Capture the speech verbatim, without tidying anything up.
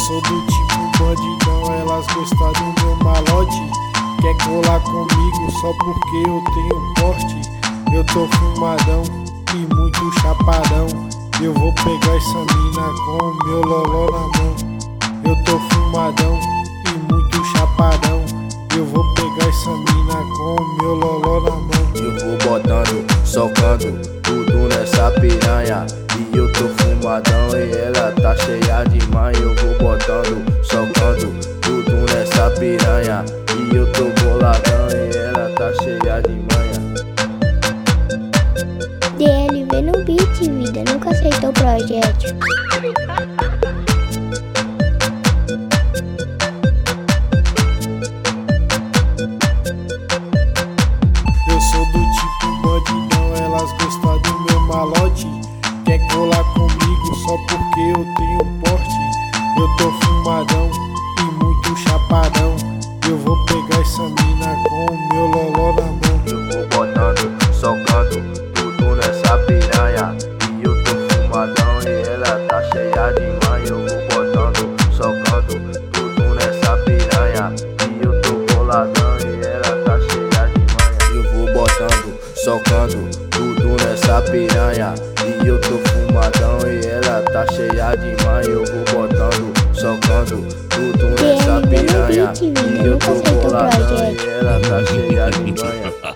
sou do tipo bandidão, elas gostam do meu malote. Quer colar comigo só porque eu tenho porte. Eu tô fumadão e muito chapadão. Eu vou pegar essa mina com o meu loló na mão. Eu tô fumadão e muito chapadão. Eu vou pegar essa mina com o meu loló na mão. Eu vou botando, socando tudo nessa piranha. E eu tô fumadão e ela tá cheia de manha. Eu vou botando, socando tudo nessa piranha. E eu tô boladão e ela tá cheia de manha. D L V no beat, vida, nunca aceitou projétil. Eu sou do tipo bandidão, elas gostam do meu malote. Quer colar comigo só porque eu tenho porte. Eu tô fumadão e muito chapadão. Eu vou pegar essa mina com o meu loló na mão. Eu vou botando, socando tudo nessa piranha. E eu tô fumadão e ela tá cheia de manha. Eu vou botando, socando tudo nessa piranha. E eu tô boladão e ela tá cheia de manha. Eu vou botando, socando tudo nessa piranha. E eu tô fumadão e ela tá cheia de manha. Eu vou botando, socando tudo nessa piranha. E eu tô boladão e ela tá cheia de manha.